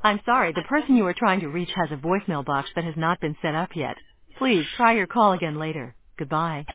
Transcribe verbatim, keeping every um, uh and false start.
I'm sorry, the person you are trying to reach has a voicemail box that has not been set up yet. Please try your call again later. Goodbye.